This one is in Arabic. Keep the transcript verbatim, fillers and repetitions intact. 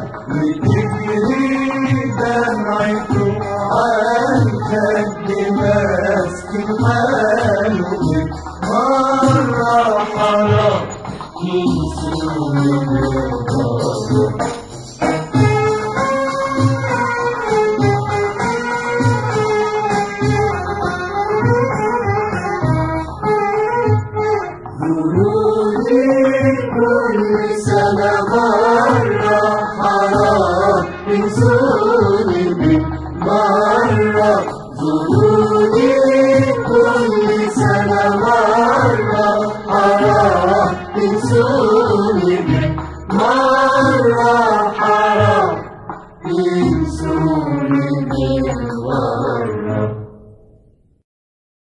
وتجري دمعته عالخد ماسك حاله مرة حرام ينسوا الغربة. كل سنة مرة حرام ينسوني مرة زوروني كل سنة مرة حرام ينسوني مرة حرام ينسوني بالغربة.